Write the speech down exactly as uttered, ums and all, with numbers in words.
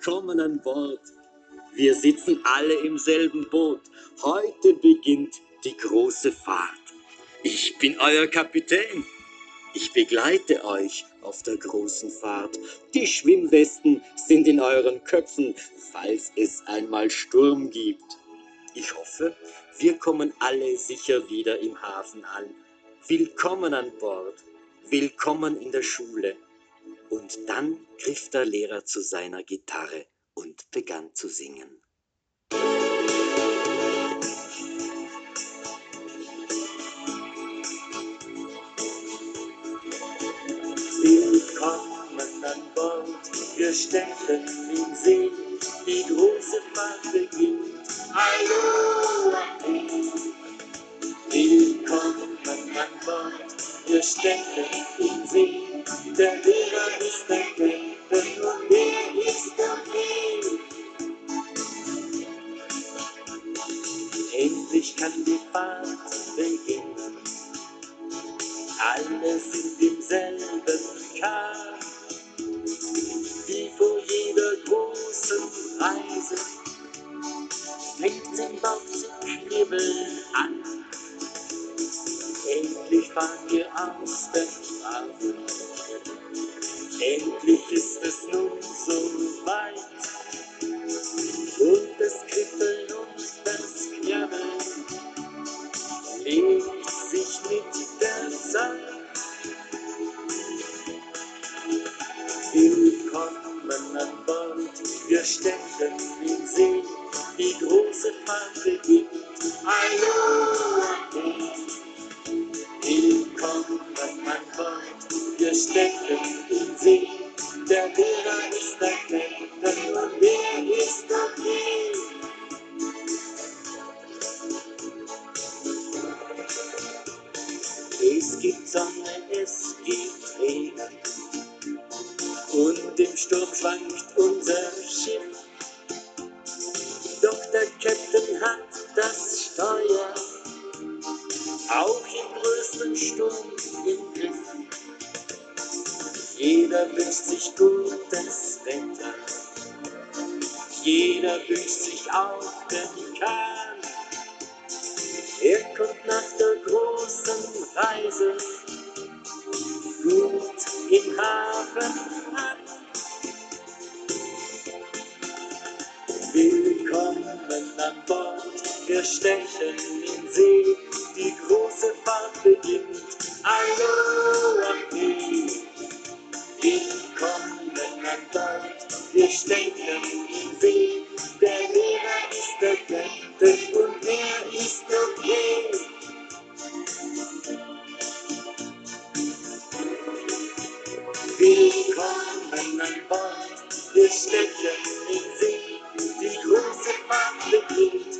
willkommen an Bord. Wir sitzen alle im selben Boot. Heute beginnt die große Fahrt. Ich bin euer Kapitän. Ich begleite euch auf der großen Fahrt. Die Schwimmwesten sind in euren Köpfen, falls es einmal Sturm gibt. Ich hoffe, wir kommen alle sicher wieder im Hafen an. Willkommen an Bord. Willkommen in der Schule. Und dann griff der Lehrer zu seiner Gitarre und begann zu singen. Willkommen an Bord, wir stecken in See, die große Fahrt beginnt. Aloha! Willkommen an Bord, wir stecken in See, der Lehrer ist der Captain und der ist okay. Endlich kann die Fahrt beginnen, alle sind im selben Kahn, wie vor jeder großen Reise, fängt's im Bauch zu kribbeln an. Endlich fahren wir aus dem Hafen, endlich ist es nun so weit, und das Kribbeln und das Krabbeln legt sich mit der Zeit. Willkommen an Bord, wir stecken in See, die große Fahrt beginnt. Aloha! Willkommen an Bord, wir stecken in See, der Lehrer ist der Captain und der ist okay. Es gibt Sonne, es gibt Regen, und im Sturm schwankt unser Schiff. Doch der Captain hat das Steuer auch im größten Sturm im Griff. Jeder wünscht sich gutes Wetter, jeder wünscht sich auch den Kahn. Er kommt nach der großen Reise gut im Hafen an. Willkommen an Bord, wir stechen in See, die große Fahrt beginnt. Aloha! Willkommen an Bord, wir stecken in See, der Lehrer ist der Captain und er ist okay. Willkommen an Bord, wir stecken in See, die große Fahrt beginnt.